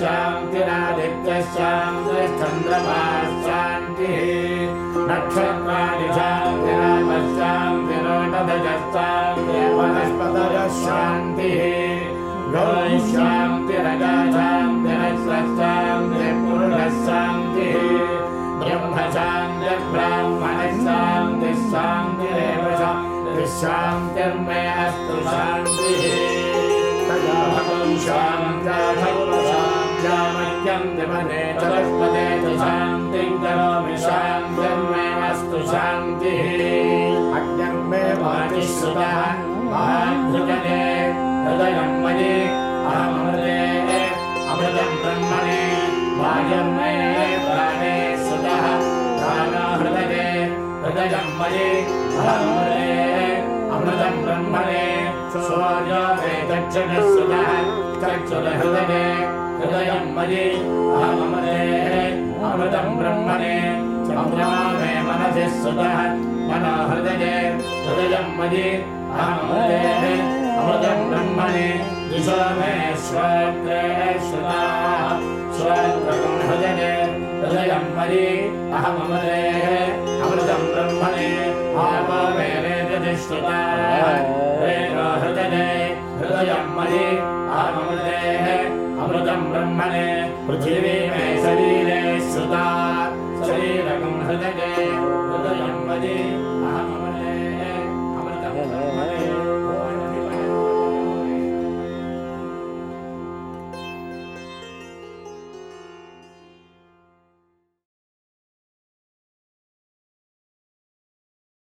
शान्तिरादित्यशान्तिश्चन्द्रमाशान्तिः नक्षत्राणि शान्तिरापशान्तिरोटदजशान्तिः वनस्पतयशान्तिः गौशान्तिरजाशान्तिरस्रशान्तिः ब्रह्मशान्तिर्ब्राह्मणशान्तिः शान्तिरेव शान्तिर्मे अस्तु शान्तिः शान्त्यामह्यं दिवने चतुष्पदे च शान्तिं करोमि शान्तिर्मे अस्तु शान्तिः अज्ञं मे वाचि श्रुतः महाभृजने हृदयं मयि अहमृते अमृतं ब्रह्मणे वायं मे प्राणे श्रुतः प्राणहृदये हृदयं मयि अहमृते अमृतं ब्रह्मणे सूर्यो मे दक्षिणश्रुतः चक्षुर्हृदये हृदयं मयि अहमृते अमृतं ब्रह्मणे चन्द्रमा मे मनसि श्रुतः मनोहृदये हृदयं मयि अहमृते अमृतं ब्रह्मणे दिशो मे श्रोत्रे श्रुताः श्रोत्रं हृदये हृदयं मयि अहमृते अमृतं ब्रह्मणे आपो मे वेदति श्रुताः वेदो हृदये हृदयं मयि अहमृते अमृतं ब्रह्मणे पृथिवी मे शरीरे श्रुता शरीरकं हृदये हृदयं मयि